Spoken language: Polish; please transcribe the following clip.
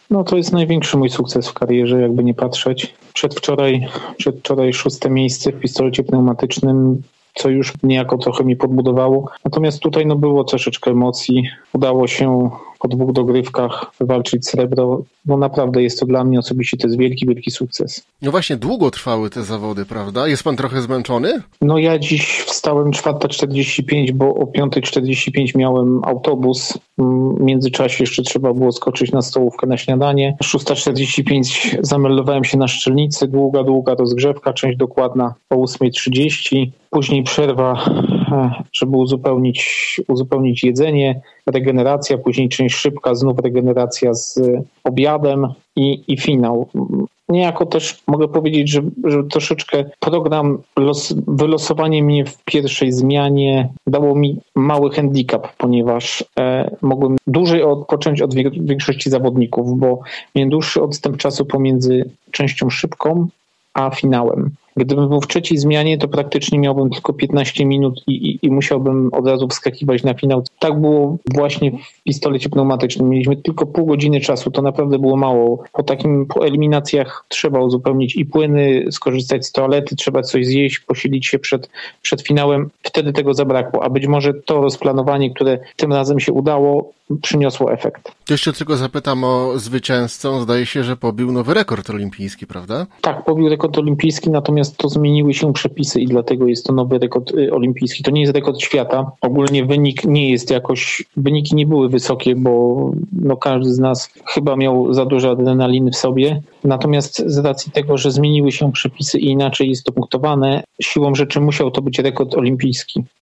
No to jest największy mój sukces w karierze, jakby nie patrzeć. Przedwczoraj 6. miejsce w pistolecie pneumatycznym, co już niejako trochę mi podbudowało. Natomiast tutaj było troszeczkę emocji. Udało się po 2 dogrywkach wywalczyć srebro. Naprawdę jest to dla mnie osobiście to jest wielki, wielki sukces. No właśnie, długo trwały te zawody, prawda? Jest pan trochę zmęczony? No ja dziś wstałem 4:45, bo o 5:45 miałem autobus. W międzyczasie jeszcze trzeba było skoczyć na stołówkę na śniadanie. 6:45 zameldowałem się na Szczelnicy. Długa rozgrzewka, część dokładna o 8:30. Później przerwa, żeby uzupełnić jedzenie, regeneracja, później część szybka, znów regeneracja z obiadem i finał. Niejako też mogę powiedzieć, że troszeczkę program wylosowanie mnie w pierwszej zmianie dało mi mały handicap, ponieważ mogłem dłużej odpocząć od większości zawodników, bo miałem dłuższy odstęp czasu pomiędzy częścią szybką a finałem. Gdybym był w trzeciej zmianie, to praktycznie miałbym tylko 15 minut i musiałbym od razu wskakiwać na finał. Tak było właśnie w pistolecie pneumatycznym. Mieliśmy tylko pół godziny czasu, to naprawdę było mało. Po eliminacjach trzeba uzupełnić i płyny, skorzystać z toalety, trzeba coś zjeść, posilić się przed finałem. Wtedy tego zabrakło, a być może to rozplanowanie, które tym razem się udało, przyniosło efekt. Jeszcze tylko zapytam o zwycięzcę. Zdaje się, że pobił nowy rekord olimpijski, prawda? Tak, pobił rekord olimpijski, natomiast to zmieniły się przepisy i dlatego jest to nowy rekord olimpijski. To nie jest rekord świata. Ogólnie wyniki nie były wysokie, bo każdy z nas chyba miał za dużo adrenaliny w sobie. Natomiast z racji tego, że zmieniły się przepisy i inaczej jest to punktowane, siłą rzeczy musiał to być rekord olimpijski.